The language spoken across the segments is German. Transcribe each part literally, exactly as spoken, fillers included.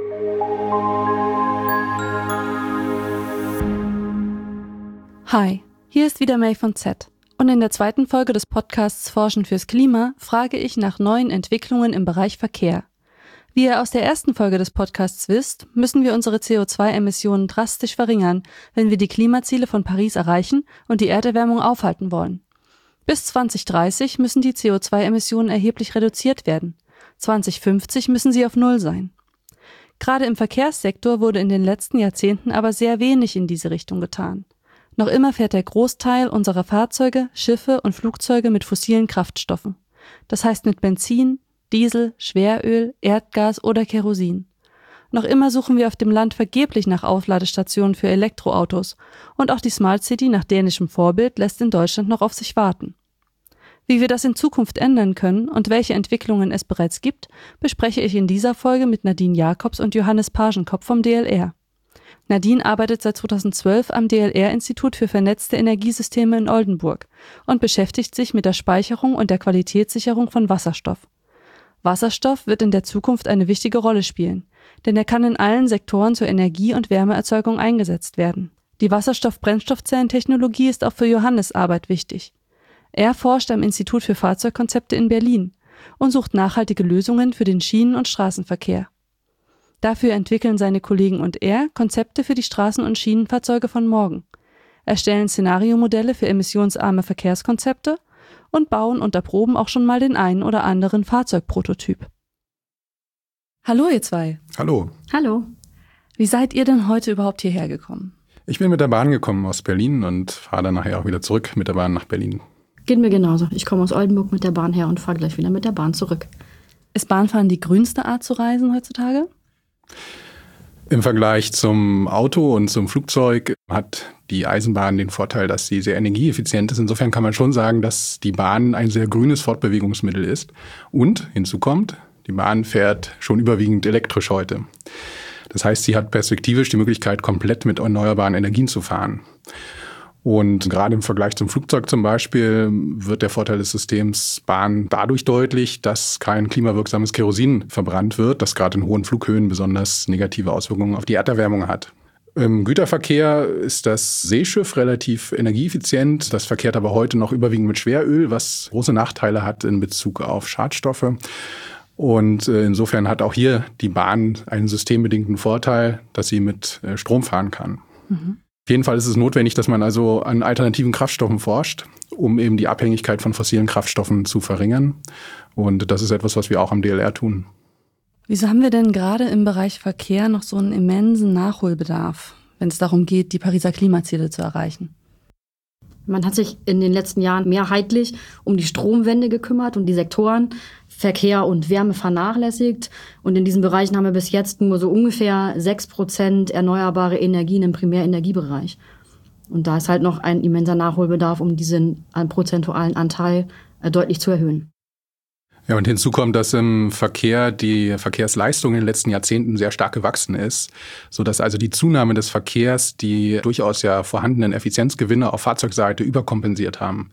Hi, hier ist wieder May von Z. Und in der zweiten Folge des Podcasts Forschen fürs Klima frage ich nach neuen Entwicklungen im Bereich Verkehr. Wie ihr aus der ersten Folge des Podcasts wisst, müssen wir unsere C O zwei Emissionen drastisch verringern, wenn wir die Klimaziele von Paris erreichen und die Erderwärmung aufhalten wollen. Bis zwanzig dreißig müssen die C O zwei Emissionen erheblich reduziert werden. zwanzig fünfzig müssen sie auf Null sein. Gerade im Verkehrssektor wurde in den letzten Jahrzehnten aber sehr wenig in diese Richtung getan. Noch immer fährt der Großteil unserer Fahrzeuge, Schiffe und Flugzeuge mit fossilen Kraftstoffen. Das heißt mit Benzin, Diesel, Schweröl, Erdgas oder Kerosin. Noch immer suchen wir auf dem Land vergeblich nach Aufladestationen für Elektroautos und auch die Smart City nach dänischem Vorbild lässt in Deutschland noch auf sich warten. Wie wir das in Zukunft ändern können und welche Entwicklungen es bereits gibt, bespreche ich in dieser Folge mit Nadine Jacobs und Johannes Pagenkopf vom D L R. Nadine arbeitet seit zweitausendzwölf am D L R-Institut für vernetzte Energiesysteme in Oldenburg und beschäftigt sich mit der Speicherung und der Qualitätssicherung von Wasserstoff. Wasserstoff wird in der Zukunft eine wichtige Rolle spielen, denn er kann in allen Sektoren zur Energie- und Wärmeerzeugung eingesetzt werden. Die Wasserstoff-Brennstoffzellentechnologie ist auch für Johannes' Arbeit wichtig. Er forscht am Institut für Fahrzeugkonzepte in Berlin und sucht nachhaltige Lösungen für den Schienen- und Straßenverkehr. Dafür entwickeln seine Kollegen und er Konzepte für die Straßen- und Schienenfahrzeuge von morgen, erstellen Szenariomodelle für emissionsarme Verkehrskonzepte und bauen und erproben auch schon mal den einen oder anderen Fahrzeugprototyp. Hallo ihr zwei. Hallo. Hallo. Wie seid ihr denn heute überhaupt hierher gekommen? Ich bin mit der Bahn gekommen aus Berlin und fahre dann nachher auch wieder zurück mit der Bahn nach Berlin. Geht mir genauso. Ich komme aus Oldenburg mit der Bahn her und fahre gleich wieder mit der Bahn zurück. Ist Bahnfahren die grünste Art zu reisen heutzutage? Im Vergleich zum Auto und zum Flugzeug hat die Eisenbahn den Vorteil, dass sie sehr energieeffizient ist. Insofern kann man schon sagen, dass die Bahn ein sehr grünes Fortbewegungsmittel ist. Und hinzu kommt, die Bahn fährt schon überwiegend elektrisch heute. Das heißt, sie hat perspektivisch die Möglichkeit, komplett mit erneuerbaren Energien zu fahren. Und gerade im Vergleich zum Flugzeug zum Beispiel wird der Vorteil des Systems Bahn dadurch deutlich, dass kein klimawirksames Kerosin verbrannt wird, das gerade in hohen Flughöhen besonders negative Auswirkungen auf die Erderwärmung hat. Im Güterverkehr ist das Seeschiff relativ energieeffizient. Das verkehrt aber heute noch überwiegend mit Schweröl, was große Nachteile hat in Bezug auf Schadstoffe. Und insofern hat auch hier die Bahn einen systembedingten Vorteil, dass sie mit Strom fahren kann. Mhm. Auf jeden Fall ist es notwendig, dass man also an alternativen Kraftstoffen forscht, um eben die Abhängigkeit von fossilen Kraftstoffen zu verringern. Und das ist etwas, was wir auch am D L R tun. Wieso haben wir denn gerade im Bereich Verkehr noch so einen immensen Nachholbedarf, wenn es darum geht, die Pariser Klimaziele zu erreichen? Man hat sich in den letzten Jahren mehrheitlich um die Stromwende gekümmert und die Sektoren Verkehr und Wärme vernachlässigt. Und in diesen Bereichen haben wir bis jetzt nur so ungefähr sechs Prozent erneuerbare Energien im Primärenergiebereich. Und da ist halt noch ein immenser Nachholbedarf, um diesen prozentualen Anteil deutlich zu erhöhen. Ja, und hinzu kommt, dass im Verkehr die Verkehrsleistung in den letzten Jahrzehnten sehr stark gewachsen ist, sodass also die Zunahme des Verkehrs die durchaus ja vorhandenen Effizienzgewinne auf Fahrzeugseite überkompensiert haben.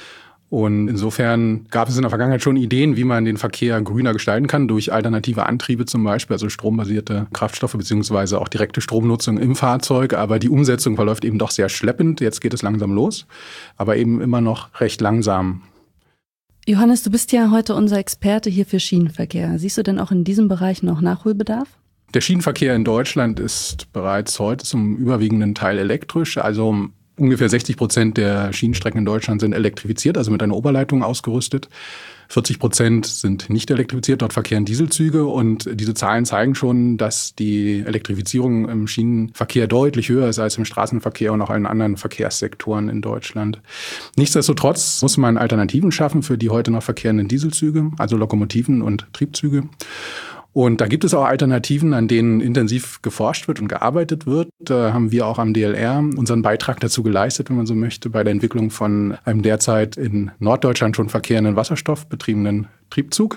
Und insofern gab es in der Vergangenheit schon Ideen, wie man den Verkehr grüner gestalten kann, durch alternative Antriebe zum Beispiel, also strombasierte Kraftstoffe beziehungsweise auch direkte Stromnutzung im Fahrzeug. Aber die Umsetzung verläuft eben doch sehr schleppend. Jetzt geht es langsam los, aber eben immer noch recht langsam. Johannes, du bist ja heute unser Experte hier für Schienenverkehr. Siehst du denn auch in diesem Bereich noch Nachholbedarf? Der Schienenverkehr in Deutschland ist bereits heute zum überwiegenden Teil elektrisch. Also ungefähr sechzig Prozent der Schienenstrecken in Deutschland sind elektrifiziert, also mit einer Oberleitung ausgerüstet. vierzig Prozent sind nicht elektrifiziert, dort verkehren Dieselzüge. Und diese Zahlen zeigen schon, dass die Elektrifizierung im Schienenverkehr deutlich höher ist als im Straßenverkehr und auch in anderen Verkehrssektoren in Deutschland. Nichtsdestotrotz muss man Alternativen schaffen für die heute noch verkehrenden Dieselzüge, also Lokomotiven und Triebzüge. Und da gibt es auch Alternativen, an denen intensiv geforscht wird und gearbeitet wird. Da haben wir auch am D L R unseren Beitrag dazu geleistet, wenn man so möchte, bei der Entwicklung von einem derzeit in Norddeutschland schon verkehrenden wasserstoffbetriebenen Triebzug.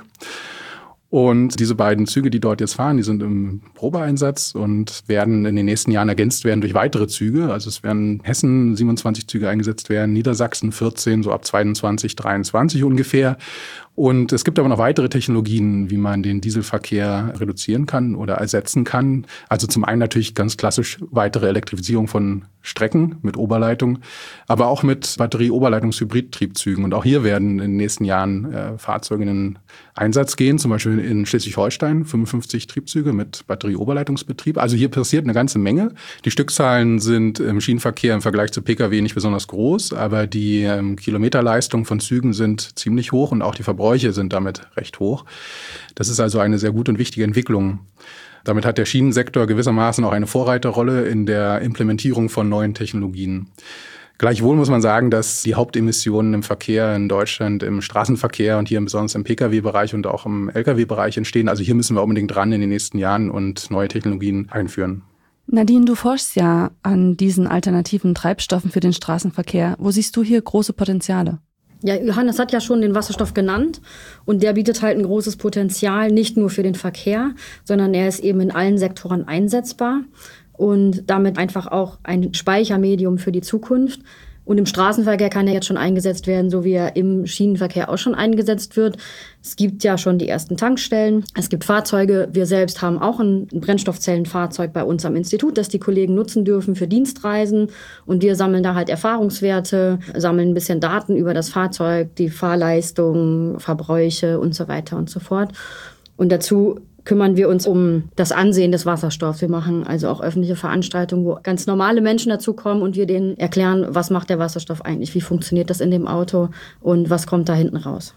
Und diese beiden Züge, die dort jetzt fahren, die sind im Probeeinsatz und werden in den nächsten Jahren ergänzt werden durch weitere Züge. Also es werden Hessen siebenundzwanzig Züge eingesetzt werden, Niedersachsen vierzehn, so ab zweiundzwanzig, dreiundzwanzig ungefähr. Und es gibt aber noch weitere Technologien, wie man den Dieselverkehr reduzieren kann oder ersetzen kann. Also zum einen natürlich ganz klassisch weitere Elektrifizierung von Strecken mit Oberleitung, aber auch mit Batterie-Oberleitungs-Hybrid-Triebzügen. Und auch hier werden in den nächsten Jahren äh, Fahrzeuge in den Einsatz gehen, zum Beispiel in Schleswig-Holstein, fünfundfünfzig Triebzüge mit Batterie-Oberleitungsbetrieb. Also hier passiert eine ganze Menge. Die Stückzahlen sind im Schienenverkehr im Vergleich zu Pkw nicht besonders groß, aber die ähm, Kilometerleistung von Zügen sind ziemlich hoch und auch die Verbräuche sind damit recht hoch. Das ist also eine sehr gute und wichtige Entwicklung. Damit hat der Schienensektor gewissermaßen auch eine Vorreiterrolle in der Implementierung von neuen Technologien. Gleichwohl muss man sagen, dass die Hauptemissionen im Verkehr in Deutschland, im Straßenverkehr und hier besonders im Pkw-Bereich und auch im Lkw-Bereich entstehen. Also hier müssen wir unbedingt dran in den nächsten Jahren und neue Technologien einführen. Nadine, du forschst ja an diesen alternativen Treibstoffen für den Straßenverkehr. Wo siehst du hier große Potenziale? Ja, Johannes hat ja schon den Wasserstoff genannt und der bietet halt ein großes Potenzial, nicht nur für den Verkehr, sondern er ist eben in allen Sektoren einsetzbar und damit einfach auch ein Speichermedium für die Zukunft. Und im Straßenverkehr kann er jetzt schon eingesetzt werden, so wie er im Schienenverkehr auch schon eingesetzt wird. Es gibt ja schon die ersten Tankstellen. Es gibt Fahrzeuge. Wir selbst haben auch ein Brennstoffzellenfahrzeug bei uns am Institut, das die Kollegen nutzen dürfen für Dienstreisen. Und wir sammeln da halt Erfahrungswerte, sammeln ein bisschen Daten über das Fahrzeug, die Fahrleistung, Verbräuche und so weiter und so fort. Und dazu kümmern wir uns um das Ansehen des Wasserstoffs. Wir machen also auch öffentliche Veranstaltungen, wo ganz normale Menschen dazukommen und wir denen erklären, was macht der Wasserstoff eigentlich, wie funktioniert das in dem Auto und was kommt da hinten raus.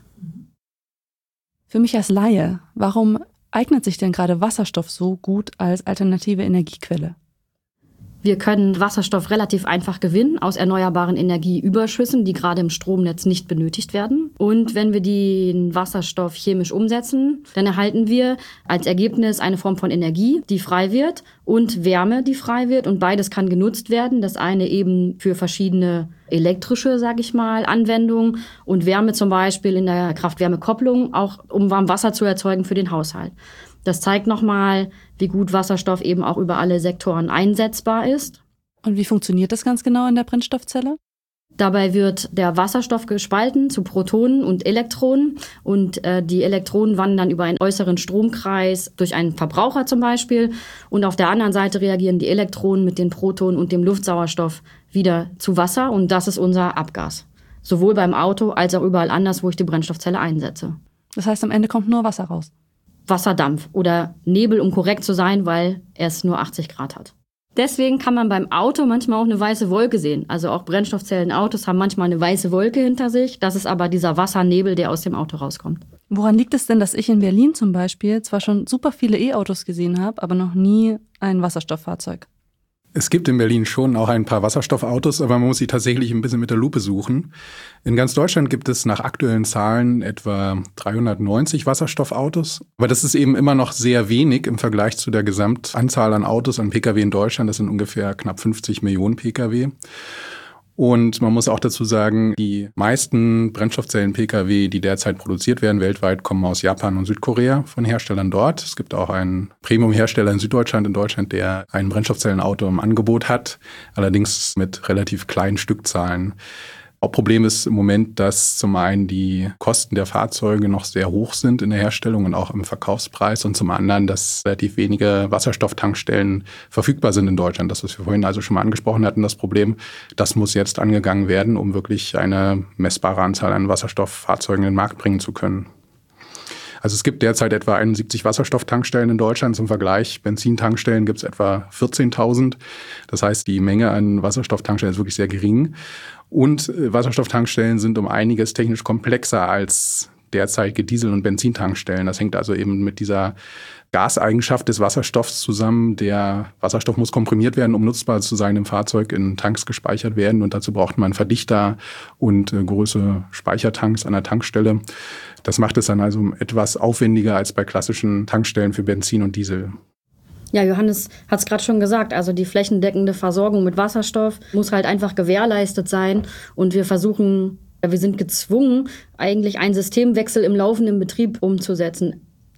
Für mich als Laie, warum eignet sich denn gerade Wasserstoff so gut als alternative Energiequelle? Wir können Wasserstoff relativ einfach gewinnen aus erneuerbaren Energieüberschüssen, die gerade im Stromnetz nicht benötigt werden. Und wenn wir den Wasserstoff chemisch umsetzen, dann erhalten wir als Ergebnis eine Form von Energie, die frei wird und Wärme, die frei wird. Und beides kann genutzt werden. Das eine eben für verschiedene elektrische, sage ich mal, Anwendungen und Wärme zum Beispiel in der Kraft-Wärme-Kopplung, auch um warm Wasser zu erzeugen für den Haushalt. Das zeigt nochmal, wie gut Wasserstoff eben auch über alle Sektoren einsetzbar ist. Und wie funktioniert das ganz genau in der Brennstoffzelle? Dabei wird der Wasserstoff gespalten zu Protonen und Elektronen und äh, die Elektronen wandern über einen äußeren Stromkreis durch einen Verbraucher zum Beispiel und auf der anderen Seite reagieren die Elektronen mit den Protonen und dem Luftsauerstoff wieder zu Wasser und das ist unser Abgas. Sowohl beim Auto als auch überall anders, wo ich die Brennstoffzelle einsetze. Das heißt, am Ende kommt nur Wasser raus? Wasserdampf oder Nebel, um korrekt zu sein, weil es nur achtzig Grad hat. Deswegen kann man beim Auto manchmal auch eine weiße Wolke sehen. Also auch Brennstoffzellenautos haben manchmal eine weiße Wolke hinter sich. Das ist aber dieser Wassernebel, der aus dem Auto rauskommt. Woran liegt es denn, dass ich in Berlin zum Beispiel zwar schon super viele E-Autos gesehen habe, aber noch nie ein Wasserstofffahrzeug? Es gibt in Berlin schon auch ein paar Wasserstoffautos, aber man muss sie tatsächlich ein bisschen mit der Lupe suchen. In ganz Deutschland gibt es nach aktuellen Zahlen etwa dreihundertneunzig Wasserstoffautos. Aber das ist eben immer noch sehr wenig im Vergleich zu der Gesamtanzahl an Autos, an Pkw in Deutschland. Das sind ungefähr knapp fünfzig Millionen Pkw. Und man muss auch dazu sagen, die meisten Brennstoffzellen-Pkw, die derzeit produziert werden weltweit, kommen aus Japan und Südkorea von Herstellern dort. Es gibt auch einen Premium-Hersteller in Süddeutschland, in Deutschland, der ein Brennstoffzellenauto im Angebot hat, allerdings mit relativ kleinen Stückzahlen. Hauptproblem ist im Moment, dass zum einen die Kosten der Fahrzeuge noch sehr hoch sind in der Herstellung und auch im Verkaufspreis und zum anderen, dass relativ wenige Wasserstofftankstellen verfügbar sind in Deutschland. Das, was wir vorhin also schon mal angesprochen hatten, das Problem, das muss jetzt angegangen werden, um wirklich eine messbare Anzahl an Wasserstofffahrzeugen in den Markt bringen zu können. Also es gibt derzeit etwa einundsiebzig Wasserstofftankstellen in Deutschland. Zum Vergleich, Benzintankstellen gibt es etwa vierzehntausend. Das heißt, die Menge an Wasserstofftankstellen ist wirklich sehr gering. Und Wasserstofftankstellen sind um einiges technisch komplexer als derzeitige Diesel- und Benzintankstellen. Das hängt also eben mit dieser Gaseigenschaft des Wasserstoffs zusammen. Der Wasserstoff muss komprimiert werden, um nutzbar zu sein im Fahrzeug, in Tanks gespeichert werden. Und dazu braucht man Verdichter und äh, größere Speichertanks an der Tankstelle. Das macht es dann also etwas aufwendiger als bei klassischen Tankstellen für Benzin und Diesel. Ja, Johannes hat es gerade schon gesagt, also die flächendeckende Versorgung mit Wasserstoff muss halt einfach gewährleistet sein. Und wir versuchen, wir sind gezwungen, eigentlich einen Systemwechsel im laufenden Betrieb umzusetzen.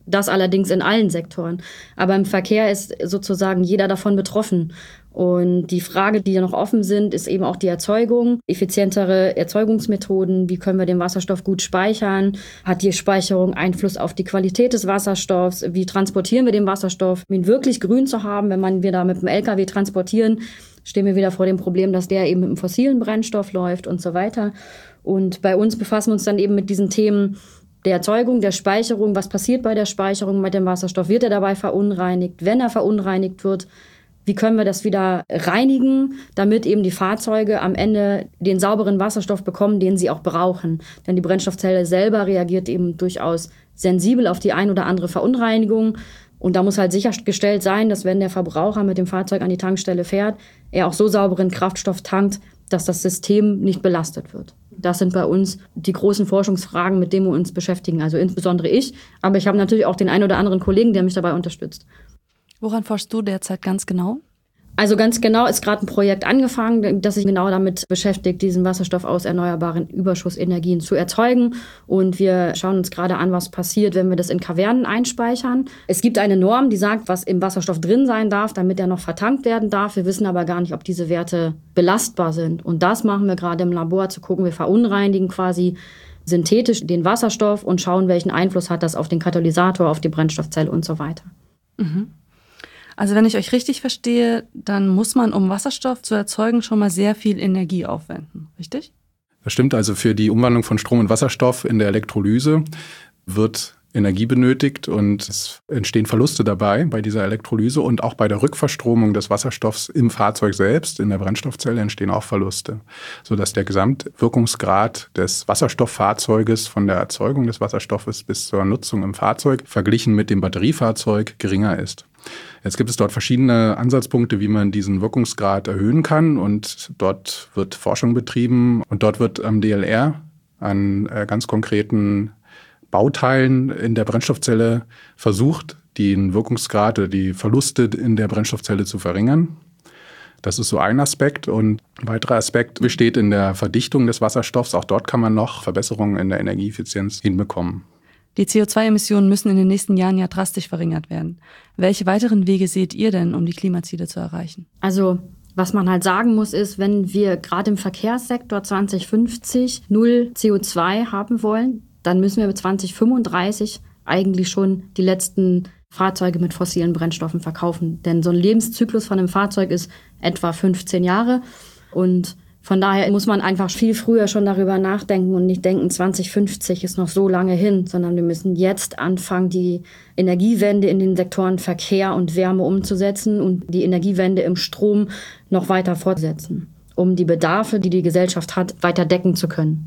Das allerdings in allen Sektoren. Aber im Verkehr ist sozusagen jeder davon betroffen. Und die Frage, die ja noch offen sind, ist eben auch die Erzeugung, effizientere Erzeugungsmethoden. Wie können wir den Wasserstoff gut speichern? Hat die Speicherung Einfluss auf die Qualität des Wasserstoffs? Wie transportieren wir den Wasserstoff, um ihn wirklich grün zu haben? Wenn man wir da mit dem L K W transportieren, stehen wir wieder vor dem Problem, dass der eben mit einem fossilen Brennstoff läuft und so weiter. Und bei uns befassen wir uns dann eben mit diesen Themen der Erzeugung, der Speicherung. Was passiert bei der Speicherung mit dem Wasserstoff? Wird er dabei verunreinigt? Wenn er verunreinigt wird, wie können wir das wieder reinigen, damit eben die Fahrzeuge am Ende den sauberen Wasserstoff bekommen, den sie auch brauchen? Denn die Brennstoffzelle selber reagiert eben durchaus sensibel auf die ein oder andere Verunreinigung. Und da muss halt sichergestellt sein, dass wenn der Verbraucher mit dem Fahrzeug an die Tankstelle fährt, er auch so sauberen Kraftstoff tankt, dass das System nicht belastet wird. Das sind bei uns die großen Forschungsfragen, mit denen wir uns beschäftigen. Also insbesondere ich, aber ich habe natürlich auch den einen oder anderen Kollegen, der mich dabei unterstützt. Woran forschst du derzeit ganz genau? Also ganz genau ist gerade ein Projekt angefangen, das sich genau damit beschäftigt, diesen Wasserstoff aus erneuerbaren Überschussenergien zu erzeugen. Und wir schauen uns gerade an, was passiert, wenn wir das in Kavernen einspeichern. Es gibt eine Norm, die sagt, was im Wasserstoff drin sein darf, damit er noch vertankt werden darf. Wir wissen aber gar nicht, ob diese Werte belastbar sind. Und das machen wir gerade im Labor, zu gucken, wir verunreinigen quasi synthetisch den Wasserstoff und schauen, welchen Einfluss hat das auf den Katalysator, auf die Brennstoffzelle und so weiter. Mhm. Also wenn ich euch richtig verstehe, dann muss man, um Wasserstoff zu erzeugen, schon mal sehr viel Energie aufwenden, richtig? Das stimmt, also für die Umwandlung von Strom in Wasserstoff in der Elektrolyse wird Energie benötigt und es entstehen Verluste dabei bei dieser Elektrolyse und auch bei der Rückverstromung des Wasserstoffs im Fahrzeug selbst, in der Brennstoffzelle, entstehen auch Verluste, sodass der Gesamtwirkungsgrad des Wasserstofffahrzeuges von der Erzeugung des Wasserstoffes bis zur Nutzung im Fahrzeug verglichen mit dem Batteriefahrzeug geringer ist. Jetzt gibt es dort verschiedene Ansatzpunkte, wie man diesen Wirkungsgrad erhöhen kann und dort wird Forschung betrieben und dort wird am D L R an ganz konkreten Bauteilen in der Brennstoffzelle versucht, den Wirkungsgrad oder die Verluste in der Brennstoffzelle zu verringern. Das ist so ein Aspekt. Und ein weiterer Aspekt besteht in der Verdichtung des Wasserstoffs. Auch dort kann man noch Verbesserungen in der Energieeffizienz hinbekommen. Die C O zwei Emissionen müssen in den nächsten Jahren ja drastisch verringert werden. Welche weiteren Wege seht ihr denn, um die Klimaziele zu erreichen? Also was man halt sagen muss, ist, wenn wir gerade im Verkehrssektor zwanzig fünfzig null C O zwei haben wollen, dann müssen wir bis zwanzig fünfunddreißig eigentlich schon die letzten Fahrzeuge mit fossilen Brennstoffen verkaufen. Denn so ein Lebenszyklus von einem Fahrzeug ist etwa fünfzehn Jahre. Und von daher muss man einfach viel früher schon darüber nachdenken und nicht denken, zwanzig fünfzig ist noch so lange hin, sondern wir müssen jetzt anfangen, die Energiewende in den Sektoren Verkehr und Wärme umzusetzen und die Energiewende im Strom noch weiter fortsetzen, um die Bedarfe, die die Gesellschaft hat, weiter decken zu können.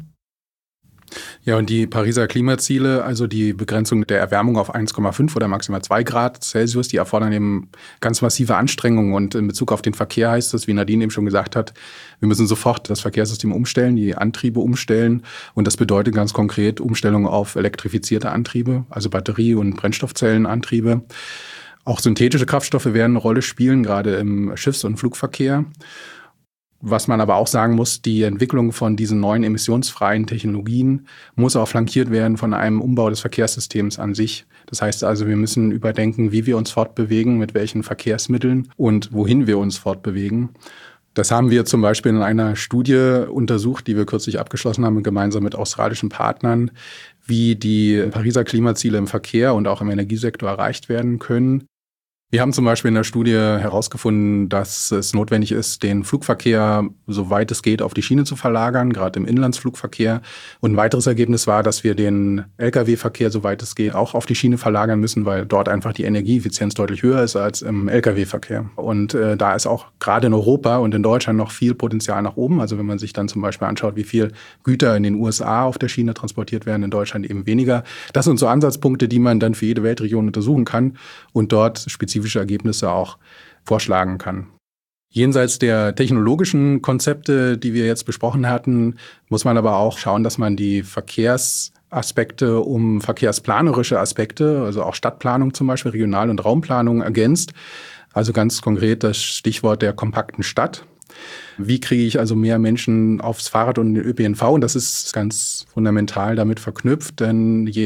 Ja, und die Pariser Klimaziele, also die Begrenzung der Erwärmung auf eins Komma fünf oder maximal zwei Grad Celsius, die erfordern eben ganz massive Anstrengungen. Und in Bezug auf den Verkehr heißt es, wie Nadine eben schon gesagt hat, wir müssen sofort das Verkehrssystem umstellen, die Antriebe umstellen. Und das bedeutet ganz konkret Umstellung auf elektrifizierte Antriebe, also Batterie- und Brennstoffzellenantriebe. Auch synthetische Kraftstoffe werden eine Rolle spielen, gerade im Schiffs- und Flugverkehr. Was man aber auch sagen muss, die Entwicklung von diesen neuen emissionsfreien Technologien muss auch flankiert werden von einem Umbau des Verkehrssystems an sich. Das heißt also, wir müssen überdenken, wie wir uns fortbewegen, mit welchen Verkehrsmitteln und wohin wir uns fortbewegen. Das haben wir zum Beispiel in einer Studie untersucht, die wir kürzlich abgeschlossen haben, gemeinsam mit australischen Partnern, wie die Pariser Klimaziele im Verkehr und auch im Energiesektor erreicht werden können. Wir haben zum Beispiel in der Studie herausgefunden, dass es notwendig ist, den Flugverkehr, soweit es geht, auf die Schiene zu verlagern, gerade im Inlandsflugverkehr. Und ein weiteres Ergebnis war, dass wir den L K W-Verkehr, soweit es geht, auch auf die Schiene verlagern müssen, weil dort einfach die Energieeffizienz deutlich höher ist als im L K W-Verkehr. Und äh, da ist auch gerade in Europa und in Deutschland noch viel Potenzial nach oben. Also wenn man sich dann zum Beispiel anschaut, wie viel Güter in den U S A auf der Schiene transportiert werden, in Deutschland eben weniger. Das sind so Ansatzpunkte, die man dann für jede Weltregion untersuchen kann und dort spezifische Ergebnisse auch vorschlagen kann. Jenseits der technologischen Konzepte, die wir jetzt besprochen hatten, muss man aber auch schauen, dass man die Verkehrsaspekte um verkehrsplanerische Aspekte, also auch Stadtplanung zum Beispiel, Regional- und Raumplanung ergänzt. Also ganz konkret das Stichwort der kompakten Stadt. Wie kriege ich also mehr Menschen aufs Fahrrad und den Ö P N V? Und das ist ganz fundamental damit verknüpft, denn je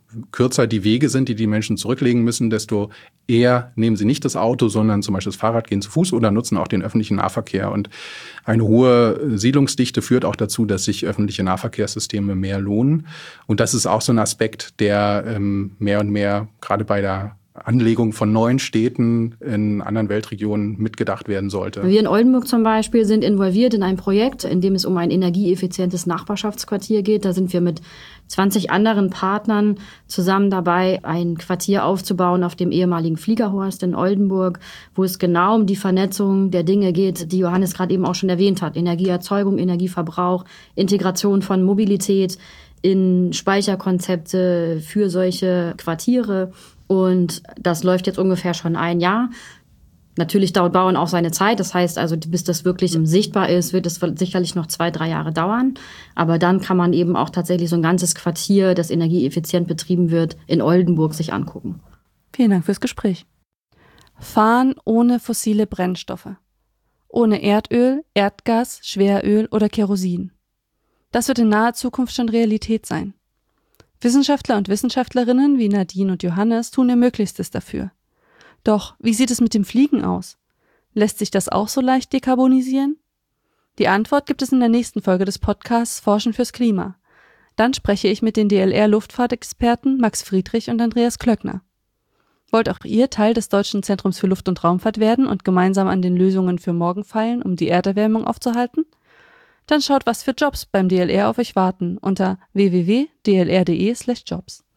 kürzer die Wege sind, die die Menschen zurücklegen müssen, desto eher nehmen sie nicht das Auto, sondern zum Beispiel das Fahrrad, gehen zu Fuß oder nutzen auch den öffentlichen Nahverkehr. Und eine hohe Siedlungsdichte führt auch dazu, dass sich öffentliche Nahverkehrssysteme mehr lohnen. Und das ist auch so ein Aspekt, der ähm, mehr und mehr gerade bei der Anlegung von neuen Städten in anderen Weltregionen mitgedacht werden sollte. Wir in Oldenburg zum Beispiel sind involviert in ein Projekt, in dem es um ein energieeffizientes Nachbarschaftsquartier geht. Da sind wir mit zwanzig anderen Partnern zusammen dabei, ein Quartier aufzubauen auf dem ehemaligen Fliegerhorst in Oldenburg, wo es genau um die Vernetzung der Dinge geht, die Johannes gerade eben auch schon erwähnt hat. Energieerzeugung, Energieverbrauch, Integration von Mobilität in Speicherkonzepte für solche Quartiere. Und das läuft jetzt ungefähr schon ein Jahr. Natürlich dauert Bauen auch seine Zeit. Das heißt also, bis das wirklich sichtbar ist, wird es sicherlich noch zwei, drei Jahre dauern. Aber dann kann man eben auch tatsächlich so ein ganzes Quartier, das energieeffizient betrieben wird, in Oldenburg sich angucken. Vielen Dank fürs Gespräch. Fahren ohne fossile Brennstoffe. Ohne Erdöl, Erdgas, Schweröl oder Kerosin. Das wird in naher Zukunft schon Realität sein. Wissenschaftler und Wissenschaftlerinnen wie Nadine und Johannes tun ihr Möglichstes dafür. Doch wie sieht es mit dem Fliegen aus? Lässt sich das auch so leicht dekarbonisieren? Die Antwort gibt es in der nächsten Folge des Podcasts Forschen fürs Klima. Dann spreche ich mit den D L R-Luftfahrtexperten Max Friedrich und Andreas Klöckner. Wollt auch ihr Teil des Deutschen Zentrums für Luft- und Raumfahrt werden und gemeinsam an den Lösungen für morgen feilen, um die Erderwärmung aufzuhalten? Dann schaut, was für Jobs beim D L R auf euch warten unter w w w punkt d l r punkt d e slash jobs.